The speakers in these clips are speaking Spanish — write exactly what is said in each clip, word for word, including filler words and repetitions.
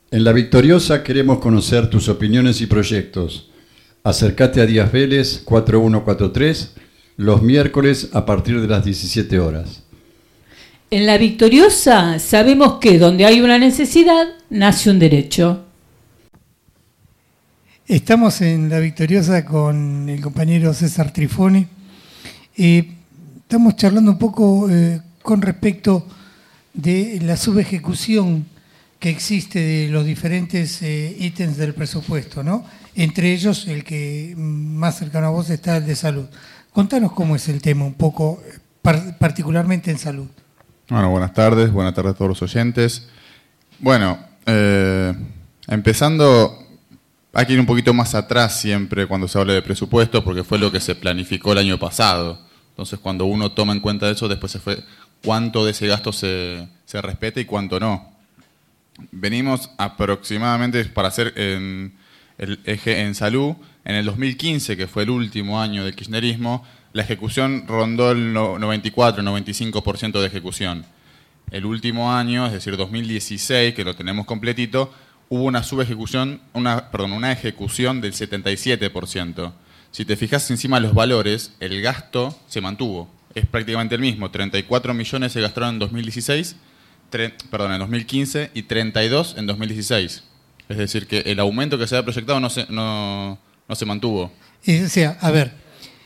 En La Victoriosa queremos conocer tus opiniones y proyectos. Acércate a Díaz Vélez cuatro uno cuatro tres los miércoles a partir de las diecisiete horas. En La Victoriosa sabemos que donde hay una necesidad, nace un derecho. Estamos en La Victoriosa con el compañero César Trifoni. Eh, estamos charlando un poco eh, con respecto de la subejecución que existe de los diferentes eh, ítems del presupuesto, ¿no? Entre ellos, el que más cercano a vos está el de salud. Contanos cómo es el tema, un poco, par- particularmente en salud. Bueno, buenas tardes, buenas tardes a todos los oyentes. Bueno, eh, empezando, hay que ir un poquito más atrás siempre cuando se habla de presupuesto, porque fue lo que se planificó el año pasado. Entonces, cuando uno toma en cuenta eso, después se fue cuánto de ese gasto se, se respeta y cuánto no. Venimos aproximadamente, para hacer en el eje en salud, en el dos mil quince, que fue el último año del kirchnerismo, la ejecución rondó el noventa y cuatro, noventa y cinco por ciento de ejecución. El último año, es decir, dos mil dieciséis, que lo tenemos completito, hubo una subejecución, una, perdón, una ejecución del setenta y siete por ciento. Si te fijas encima de los valores, el gasto se mantuvo. Es prácticamente el mismo. treinta y cuatro millones se gastaron en dos mil dieciséis, tre, perdón, en dos mil quince y treinta y dos en dos mil dieciséis. Es decir, que el aumento que se había proyectado no se, no, no se mantuvo. O sea, a ver,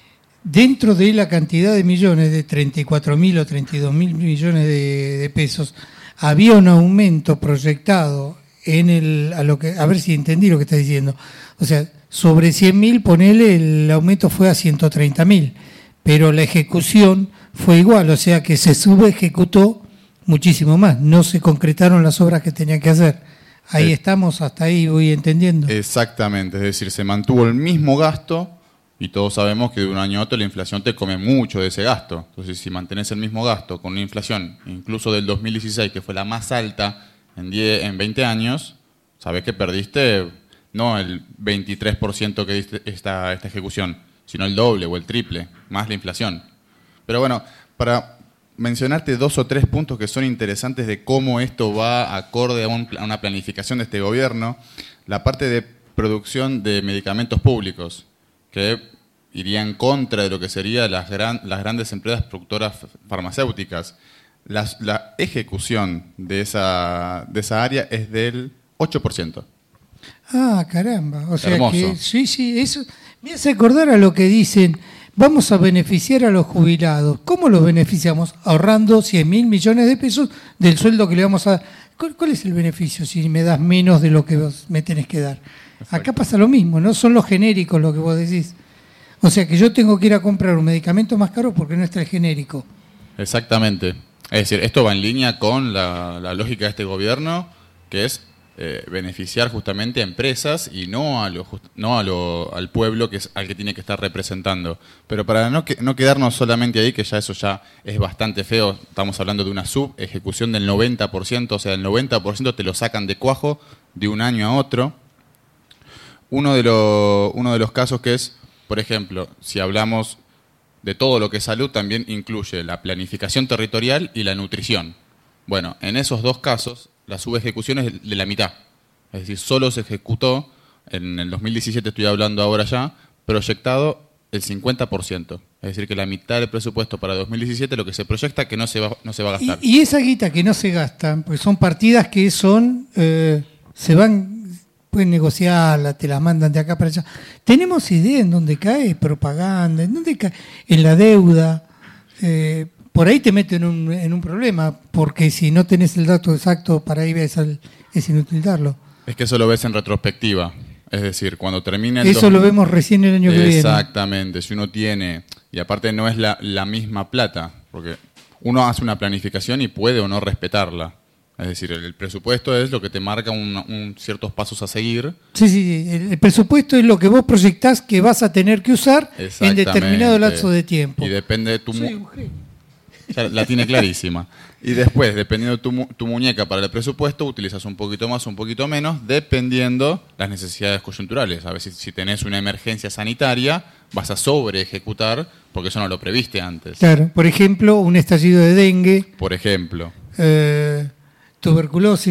dentro de la cantidad de millones, de treinta y cuatro mil o treinta y dos mil millones de, de pesos, había un aumento proyectado en el, a lo que, a ver si entendí lo que estás diciendo. O sea, sobre cien mil, ponele, el aumento fue a ciento treinta mil, pero la ejecución fue igual, o sea que se subejecutó muchísimo más, no se concretaron las obras que tenían que hacer. Ahí eh, estamos, hasta ahí voy entendiendo. Exactamente, es decir, se mantuvo el mismo gasto y todos sabemos que de un año a otro la inflación te come mucho de ese gasto. Entonces, si mantenés el mismo gasto con una inflación, incluso del dos mil dieciséis, que fue la más alta en, diez, en veinte años, sabés que perdiste no el veintitrés por ciento que diste esta, esta ejecución, sino el doble o el triple, más la inflación. Pero bueno, para mencionarte dos o tres puntos que son interesantes de cómo esto va acorde a, un, a una planificación de este gobierno, la parte de producción de medicamentos públicos, que iría en contra de lo que serían las, gran, las grandes empresas productoras farmacéuticas. La, la ejecución de esa, de esa área es del ocho por ciento. Ah, caramba. O sea Hermoso. que sí, sí, eso me hace acordar a lo que dicen, vamos a beneficiar a los jubilados. ¿Cómo los beneficiamos? Ahorrando cien mil millones de pesos del sueldo que le vamos a dar. ¿Cuál, cuál es el beneficio si me das menos de lo que vos me tenés que dar? Exacto. Acá pasa lo mismo, ¿no? Son los genéricos lo que vos decís. O sea que yo tengo que ir a comprar un medicamento más caro porque no está el genérico. Exactamente. Es decir, esto va en línea con la, la lógica de este gobierno, que es eh, beneficiar justamente a empresas y no, a lo, no a lo, al pueblo que es al que tiene que estar representando. Pero para no, que, no quedarnos solamente ahí, que ya eso ya es bastante feo, estamos hablando de una subejecución del noventa por ciento, o sea, el noventa por ciento te lo sacan de cuajo de un año a otro. Uno de, lo, uno de los casos que es, por ejemplo, si hablamos de todo lo que es salud, también incluye la planificación territorial y la nutrición. Bueno, en esos dos casos, la subejecución es de la mitad. Es decir, solo se ejecutó, en el dos mil diecisiete estoy hablando ahora ya, proyectado el cincuenta por ciento. Es decir, que la mitad del presupuesto para dos mil diecisiete lo que se proyecta que no se va, no se va a gastar. Y, y esa guita que no se gasta, pues son partidas que son, eh, se van... pueden negociarla, te la mandan de acá para allá. ¿Tenemos idea en dónde cae propaganda? ¿En dónde cae? En la deuda. Eh, por ahí te meten en un, en un problema, porque si no tenés el dato exacto para ahí es, al, es inútil darlo. Es que eso lo ves en retrospectiva. Es decir, cuando termine el Eso dos... lo vemos recién el año que viene. Exactamente. Si uno tiene... Y aparte no es la, la misma plata, porque uno hace una planificación y puede o no respetarla. Es decir, el presupuesto es lo que te marca un, un ciertos pasos a seguir. Sí, sí, el presupuesto es lo que vos proyectás que vas a tener que usar en determinado lapso de tiempo. Y depende de tu... Mu- ya la tiene clarísima. Y después, dependiendo de tu, mu- tu muñeca para el presupuesto, utilizas un poquito más o un poquito menos, dependiendo las necesidades coyunturales. A veces, si tenés una emergencia sanitaria, vas a sobre ejecutar porque eso no lo previste antes. Claro, por ejemplo, un estallido de dengue. Por ejemplo. Eh... tuberculosis,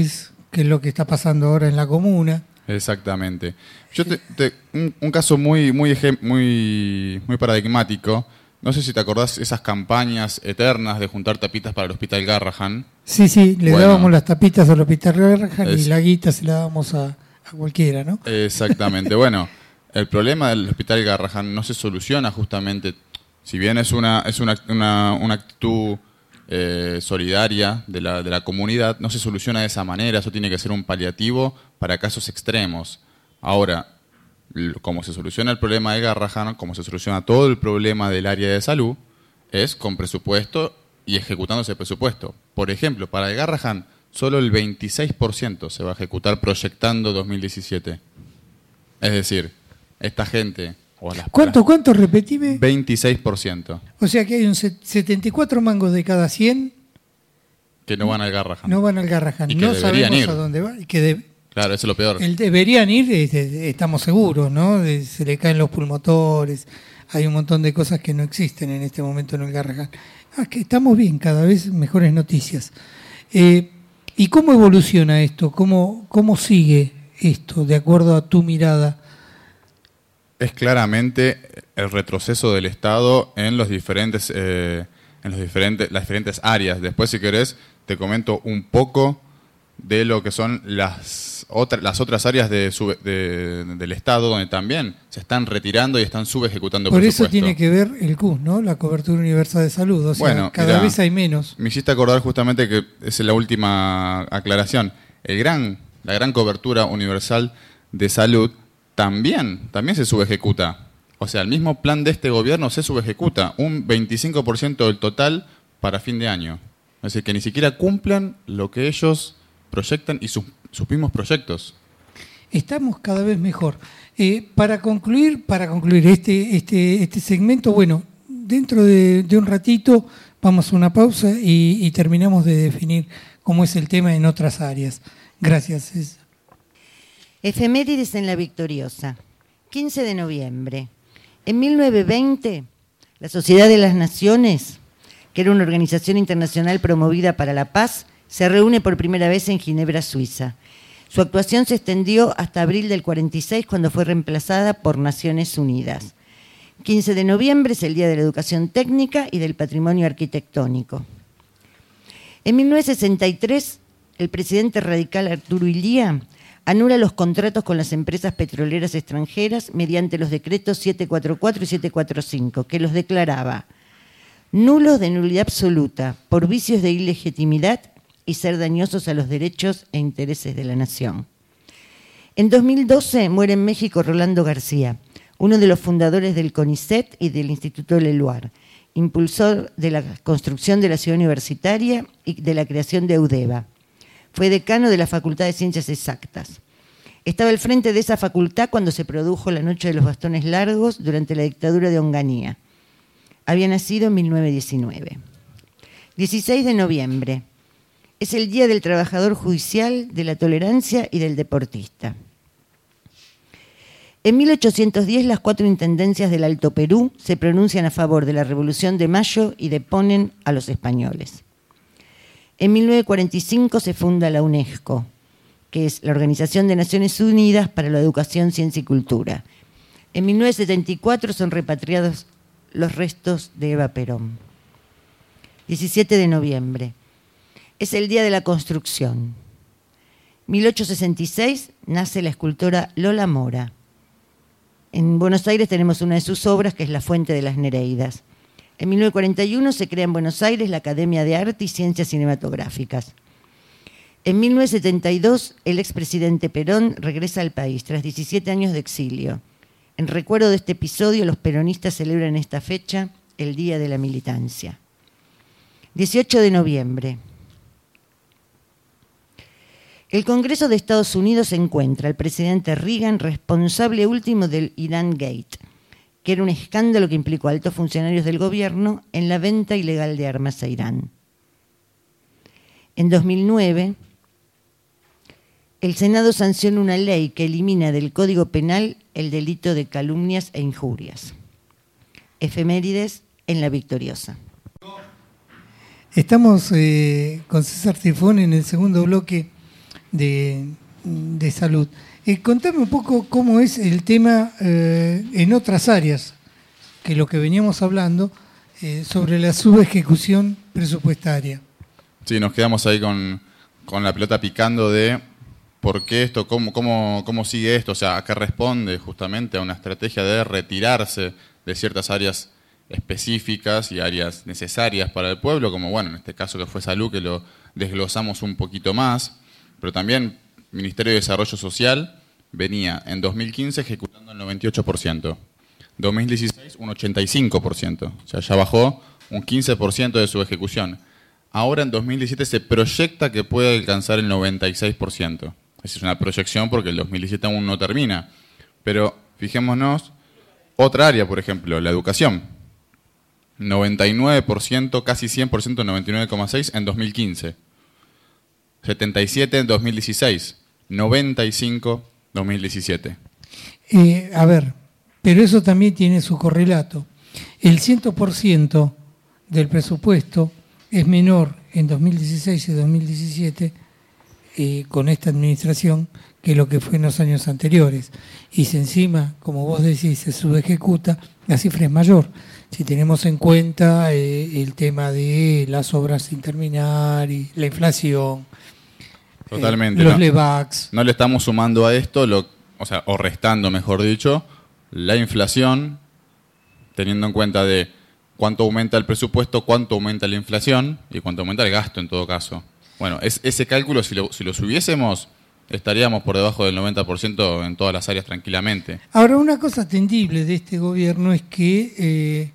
que es lo que está pasando ahora en la comuna. Exactamente. Yo te, te, un, un caso muy, muy, muy, muy paradigmático. No sé si te acordás esas campañas eternas de juntar tapitas para el Hospital Garrahan. Sí, sí, le Bueno, dábamos las tapitas al Hospital Garrahan es, y la guita se la dábamos a, a cualquiera, ¿no? Exactamente. Bueno, el problema del Hospital Garrahan no se soluciona justamente, si bien es una, es una, una, una actitud eh, solidaria de la, de la comunidad, no se soluciona de esa manera. Eso tiene que ser un paliativo para casos extremos. Ahora, como se soluciona el problema de Garrahan, como se soluciona todo el problema del área de salud, es con presupuesto y ejecutando ese presupuesto. Por ejemplo, para el Garrahan, solo el veintiséis por ciento se va a ejecutar proyectando dos mil diecisiete. Es decir, esta gente... O las, ¿Cuánto, las, cuánto? Repetime. veintiséis por ciento. O sea que hay un setenta y cuatro mangos de cada cien que no van al Garrahan. No van al Garrahan. Y que no deberían sabemos ir. a dónde va. Y que de, Claro, eso es lo peor. El deberían ir, este, estamos seguros, ¿no? De, se le caen los pulmotores, hay un montón de cosas que no existen en este momento en el Garrahan. Ah, que estamos bien, cada vez mejores noticias. Eh, ¿Y cómo evoluciona esto? ¿Cómo, cómo sigue esto, de acuerdo a tu mirada? Es claramente el retroceso del Estado en los diferentes, eh, en los diferentes, las diferentes áreas. Después, si querés, te comento un poco de lo que son las otras las otras áreas de, sub, de del Estado, donde también se están retirando y están subejecutando Por presupuesto. eso tiene que ver el C U S, ¿no? La cobertura universal de salud. O sea, bueno, cada mirá, vez hay menos. Me hiciste acordar justamente que esa es la última aclaración. El gran, la gran cobertura universal de salud también, también se subejecuta. O sea, el mismo plan de este gobierno se subejecuta. Un veinticinco por ciento del total para fin de año. Es decir, que ni siquiera cumplan lo que ellos proyectan y sus, sus mismos proyectos. Estamos cada vez mejor. Eh, para concluir, para concluir este, este, este segmento, bueno, dentro de, de un ratito vamos a una pausa y, y terminamos de definir cómo es el tema en otras áreas. Gracias. Efemérides en la Victoriosa. quince de noviembre. En mil novecientos veinte, la Sociedad de las Naciones, que era una organización internacional promovida para la paz, se reúne por primera vez en Ginebra, Suiza. Su actuación se extendió hasta abril del cuarenta y seis, cuando fue reemplazada por Naciones Unidas. quince de noviembre es el Día de la Educación Técnica y del Patrimonio Arquitectónico. En mil novecientos sesenta y tres, el presidente radical Arturo Illia anula los contratos con las empresas petroleras extranjeras mediante los decretos setecientos cuarenta y cuatro y setecientos cuarenta y cinco, que los declaraba nulos de nulidad absoluta por vicios de ilegitimidad y ser dañosos a los derechos e intereses de la nación. En dos mil doce muere en México Rolando García, uno de los fundadores del CONICET y del Instituto Leluar, impulsor de la construcción de la ciudad universitaria y de la creación de UDEVA. Fue decano de la Facultad de Ciencias Exactas. Estaba al frente de esa facultad cuando se produjo la Noche de los Bastones Largos durante la dictadura de Onganía. Había nacido en mil novecientos diecinueve. dieciséis de noviembre. Es el Día del Trabajador Judicial, de la Tolerancia y del Deportista. En mil ochocientos diez, las cuatro intendencias del Alto Perú se pronuncian a favor de la Revolución de Mayo y deponen a los españoles. En mil novecientos cuarenta y cinco se funda la UNESCO, que es la Organización de Naciones Unidas para la Educación, Ciencia y Cultura. En mil novecientos setenta y cuatro son repatriados los restos de Eva Perón. diecisiete de noviembre. Es el Día de la Construcción. mil ochocientos sesenta y seis nace la escultora Lola Mora. En Buenos Aires tenemos una de sus obras, que es La Fuente de las Nereidas. En mil novecientos cuarenta y uno se crea en Buenos Aires la Academia de Arte y Ciencias Cinematográficas. En mil novecientos setenta y dos, el expresidente Perón regresa al país tras diecisiete años de exilio. En recuerdo de este episodio, los peronistas celebran esta fecha el Día de la Militancia. dieciocho de noviembre. El Congreso de Estados Unidos encuentra al presidente Reagan responsable último del Irán Gate, que era un escándalo que implicó a altos funcionarios del gobierno en la venta ilegal de armas a Irán. En dos mil nueve, el Senado sanciona una ley que elimina del Código Penal el delito de calumnias e injurias. Efemérides en la Victoriosa. Estamos eh, con César Tifón en el segundo bloque de, de salud. Eh, contame un poco cómo es el tema eh, en otras áreas, que lo que veníamos hablando, eh, sobre la subejecución presupuestaria. Sí, nos quedamos ahí con, con la pelota picando de por qué esto, cómo, cómo, cómo sigue esto, o sea, a qué responde justamente a una estrategia de retirarse de ciertas áreas específicas y áreas necesarias para el pueblo, como bueno, en este caso que fue salud, que lo desglosamos un poquito más, pero también Ministerio de Desarrollo Social venía en dos mil quince ejecutando el noventa y ocho por ciento, dos mil dieciséis un ochenta y cinco por ciento, o sea, ya bajó un quince por ciento de su ejecución. Ahora en dos mil diecisiete se proyecta que puede alcanzar el noventa y seis por ciento. Esa es una proyección porque el dos mil diecisiete aún no termina. Pero fijémonos, otra área, por ejemplo, la educación. noventa y nueve por ciento, casi cien por ciento, noventa y nueve coma seis por ciento en dos mil quince. setenta y siete por ciento en dos mil dieciséis. noventa y cinco por ciento en dos mil diecisiete. Eh, a ver, pero eso también tiene su correlato. El cien por ciento del presupuesto es menor en dos mil dieciséis y dos mil diecisiete eh, con esta administración que lo que fue en los años anteriores. Y si encima, como vos decís, se subejecuta, la cifra es mayor. Si tenemos en cuenta eh, el tema de las obras sin terminar y la inflación, Totalmente, eh, los no, LEVACs. No le estamos sumando a esto, lo, o sea, o restando, mejor dicho, la inflación, teniendo en cuenta de cuánto aumenta el presupuesto, cuánto aumenta la inflación y cuánto aumenta el gasto en todo caso. Bueno, es, ese cálculo, si lo, si lo subiésemos, estaríamos por debajo del noventa por ciento en todas las áreas tranquilamente. Ahora, una cosa atendible de este gobierno es que eh,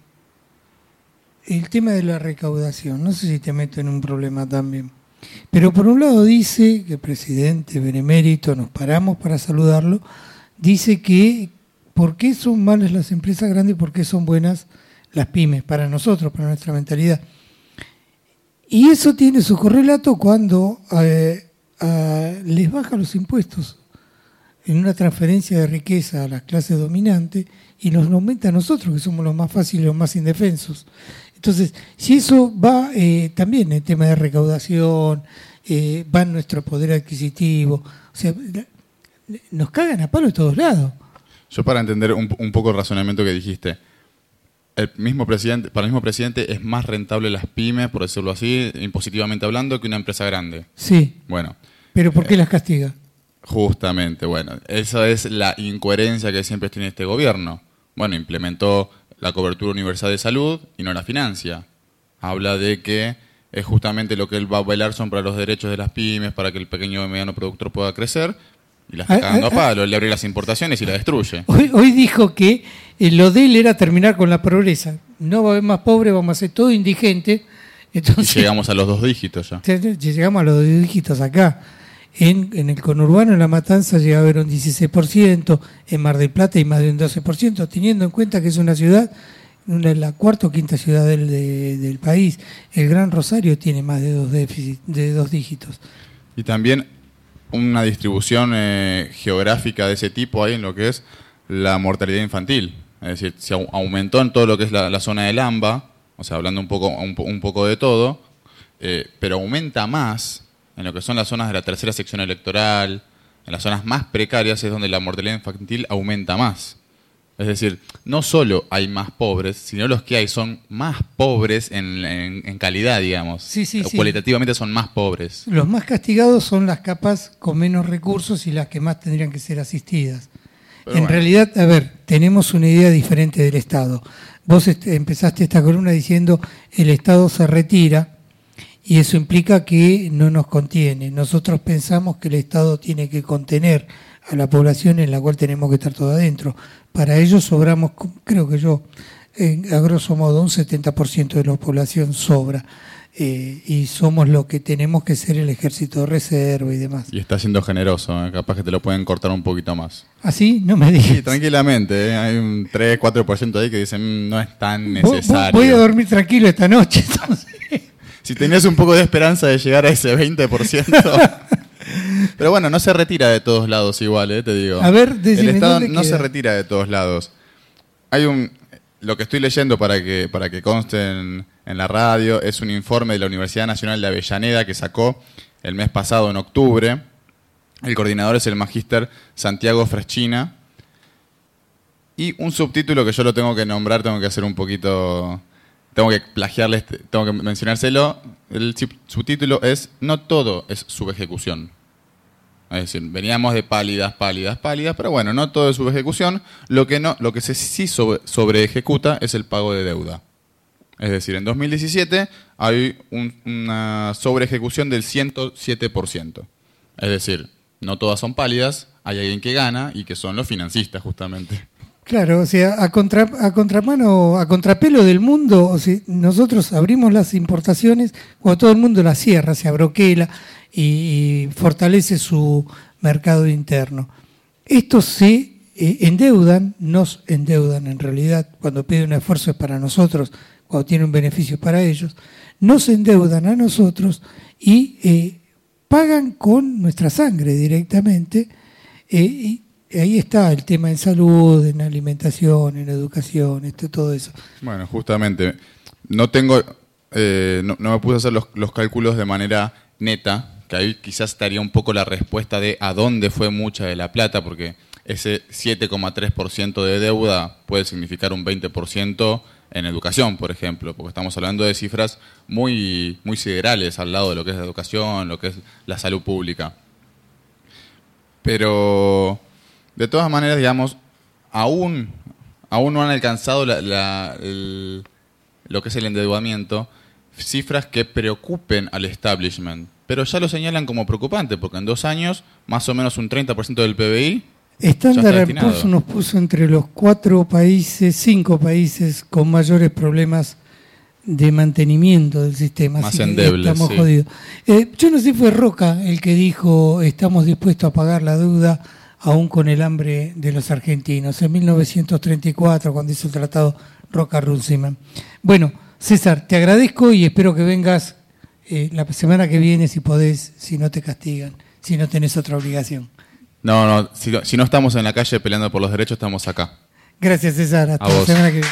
el tema de la recaudación, no sé si te meto en un problema también, pero por un lado dice que el presidente benemérito, nos paramos para saludarlo, dice que ¿por qué son malas las empresas grandes y por qué son buenas las pymes, para nosotros, para nuestra mentalidad? Y eso tiene su correlato cuando eh, a, les bajan los impuestos en una transferencia de riqueza a las clases dominantes y nos aumenta a nosotros, que somos los más fáciles, los más indefensos. Entonces, si eso va eh, también en el tema de recaudación, eh, va en nuestro poder adquisitivo, o sea, nos cagan a palo de todos lados. Yo para entender un, un poco el razonamiento que dijiste, el mismo presidente, para el mismo presidente es más rentable las pymes, por decirlo así, impositivamente hablando, que una empresa grande. Sí. Bueno. ¿Pero por qué eh, las castiga? Justamente, bueno, esa es la incoherencia que siempre tiene este gobierno. Bueno, implementó la cobertura universal de salud y no la financia. Habla de que es justamente lo que él va a velar son para los derechos de las pymes, para que el pequeño y mediano productor pueda crecer, y la está cagando a palo, le abre las importaciones y la destruye. Hoy, hoy dijo que eh, lo de él era terminar con la pobreza. No va a haber más pobre, vamos a hacer todo indigente. Entonces, y llegamos a los dos dígitos ya. Llegamos a los dos dígitos acá. En, en el conurbano, en La Matanza, llega a haber un dieciséis por ciento, en Mar del Plata hay más de un doce por ciento, teniendo en cuenta que es una ciudad, una, la cuarta o quinta ciudad del, de, del país. El Gran Rosario tiene más de dos, déficit, de dos dígitos. Y también una distribución eh, geográfica de ese tipo hay en lo que es la mortalidad infantil. Es decir, se aumentó en todo lo que es la, la zona del AMBA, o sea, hablando un poco, un, un poco de todo, eh, pero aumenta más en lo que son las zonas de la tercera sección electoral, en las zonas más precarias es donde la mortalidad infantil aumenta más. Es decir, no solo hay más pobres, sino los que hay son más pobres en, en, en calidad, digamos. Sí, sí, sí. Cualitativamente son más pobres. Los más castigados son las capas con menos recursos y las que más tendrían que ser asistidas. Pero en bueno. realidad, a ver, tenemos una idea diferente del Estado. Vos empezaste esta columna diciendo el Estado se retira y eso implica que no nos contiene. Nosotros pensamos que el Estado tiene que contener a la población en la cual tenemos que estar todos adentro. Para ello sobramos, creo que yo, eh, a grosso modo, un setenta por ciento de la población sobra. Eh, y somos lo que tenemos que ser el ejército de reserva y demás. Y está siendo generoso, ¿eh? Capaz que te lo pueden cortar un poquito más. ¿Ah, sí? No me digas. Sí, tranquilamente, ¿eh? Hay un tres cuatro por ciento ahí que dicen no es tan necesario. Voy a dormir tranquilo esta noche, entonces. Si tenías un poco de esperanza de llegar a ese veinte por ciento... Pero bueno, no se retira de todos lados igual, ¿eh? Te digo. A ver, el Estado no queda? se retira de todos lados. Hay un... Lo que estoy leyendo para que, para que conste en, en la radio es un informe de la Universidad Nacional de Avellaneda que sacó el mes pasado, en octubre, El coordinador es el magíster Santiago Freschina. Y un subtítulo que yo lo tengo que nombrar, tengo que hacer un poquito... Tengo que plagiarle, tengo que mencionárselo. El subtítulo es "No todo es subejecución". Es decir, veníamos de pálidas, pálidas, pálidas, pero bueno, no todo es subejecución. Lo que, no, lo que se sí sobre, sobreejecuta es el pago de deuda. Es decir, en dos mil diecisiete hay un, una sobreejecución del ciento siete por ciento. Es decir, no todas son pálidas, hay alguien que gana y que son los financistas justamente. Claro, o sea, a, contra, a contramano, a contrapelo del mundo, o sea, nosotros abrimos las importaciones cuando todo el mundo las cierra, se abroquela y, y fortalece su mercado interno. Estos se eh, endeudan, nos endeudan en realidad, cuando piden un esfuerzo es para nosotros, cuando tiene un beneficio para ellos, nos endeudan a nosotros y eh, pagan con nuestra sangre directamente, eh, y ahí está el tema en salud, en alimentación, en educación, esto, todo eso. Bueno, justamente, no tengo, eh, no, no me puse a hacer los, los cálculos de manera neta, que ahí quizás estaría un poco la respuesta de a dónde fue mucha de la plata, porque ese siete coma tres por ciento de deuda puede significar un veinte por ciento en educación, por ejemplo, porque estamos hablando de cifras muy, muy siderales al lado de lo que es la educación, lo que es la salud pública. Pero... de todas maneras, digamos, aún, aún no han alcanzado la, la, el, lo que es el endeudamiento, cifras que preocupen al establishment. Pero ya lo señalan como preocupante, porque en dos años, más o menos un treinta por ciento del P B I Standard and Poor's nos puso entre los cuatro países, cinco países con mayores problemas de mantenimiento del sistema. Más así endebles, estamos sí. jodidos. Eh, yo no sé si fue Roca el que dijo estamos dispuestos a pagar la deuda aún con el hambre de los argentinos, en mil novecientos treinta y cuatro, cuando hizo el tratado Roca-Runciman. Bueno, César, te agradezco y espero que vengas eh, la semana que viene, si podés, si no te castigan, si no tenés otra obligación. No, no, si, si no estamos en la calle peleando por los derechos, estamos acá. Gracias, César. Hasta A la vos. semana que viene.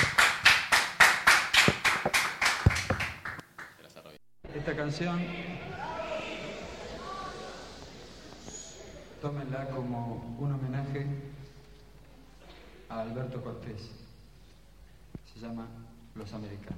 Esta canción, tómenla como un homenaje a Alberto Cortés. Se llama Los Americanos.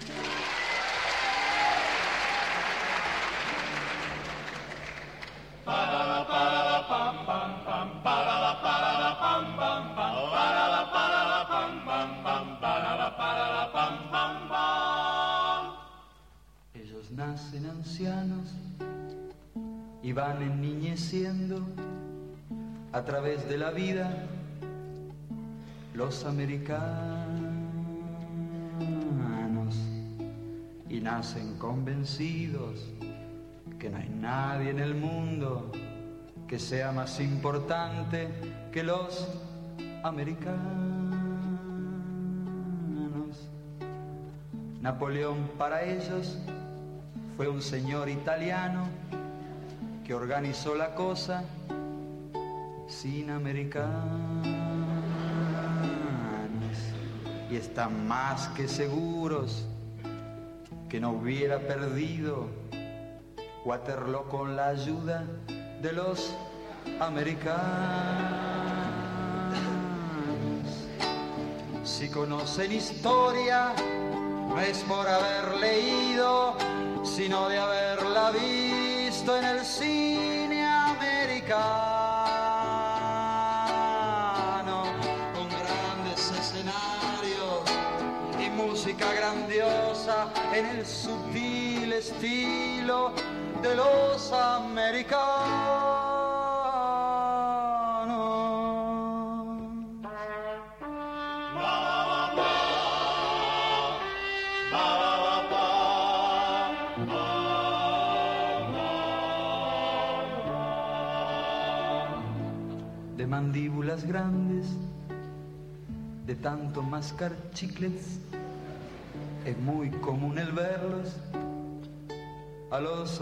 Ellos nacen ancianos y van enniñeciendo a través de la vida. Los americanos, y nacen convencidos que no hay nadie en el mundo que sea más importante que los americanos. Napoleón para ellos fue un señor italiano que organizó la cosa sin americanos, y están más que seguros que no hubiera perdido Waterloo con la ayuda de los americanos. Si conocen historia, no es por haber leído, sino de haberla visto en el cine americano, con grandes escenarios y música grandiosa en el sutil estilo de los americanos. De mandíbulas grandes, de tanto mascar chicles, es muy común el verlos a los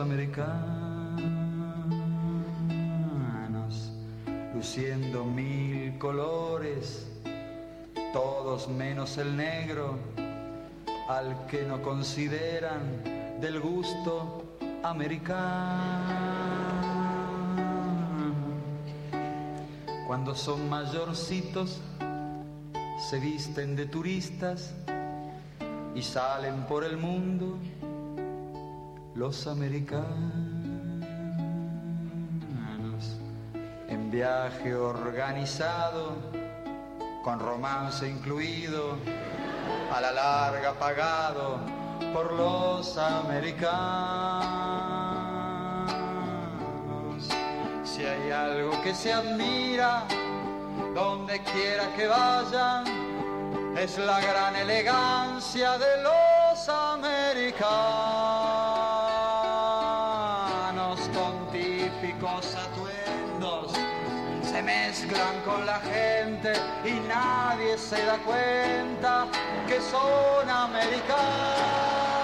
americanos, luciendo mil colores, todos menos el negro, al que no consideran del gusto americano. cuando son mayorcitos, se visten de turistas y salen por el mundo los americanos en viaje organizado, con romance incluido, a la larga pagado por los americanos. Si hay algo que se admira donde quiera que vayan, es la gran elegancia de los americanos. Con típicos atuendos se mezclan con la gente y nadie se da cuenta que son americanos.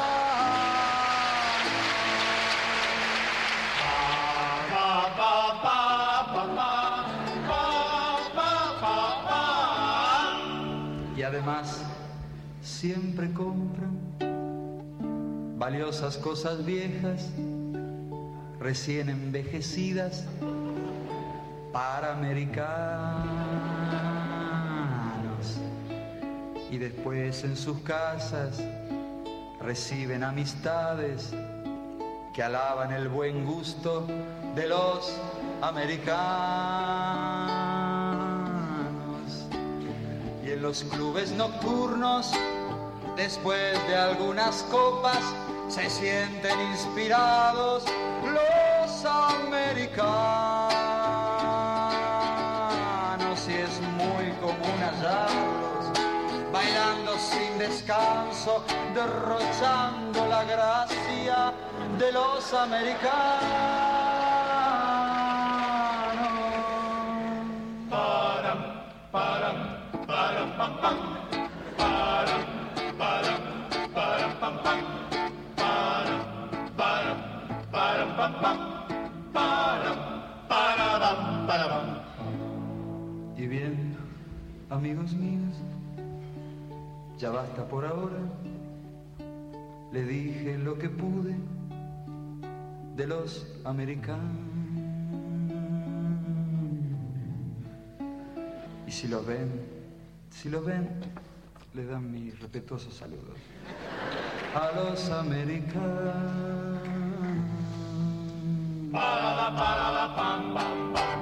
Pa, pa, pa, pa, pa, pa, pa, pa. Y además siempre compran valiosas cosas viejas, recién envejecidas, para americanos. Y después en sus casas reciben amistades que alaban el buen gusto de los americanos. Y en los clubes nocturnos, después de algunas copas, se sienten inspirados los americanos. Y es muy común hallarlos bailando sin descanso, derrochando la gracia de los americanos. Param, param, param, pam, pam. Param, param, param, pam, pam. Param, param, param, pam, pam. Param, param, param. Y bien, amigos míos, ya basta por ahora. Le dije lo que pude de los americanos. Y si los ven, si los ven, les dan mis respetuosos saludos a los americanos. Para, para, pam, pam, pam.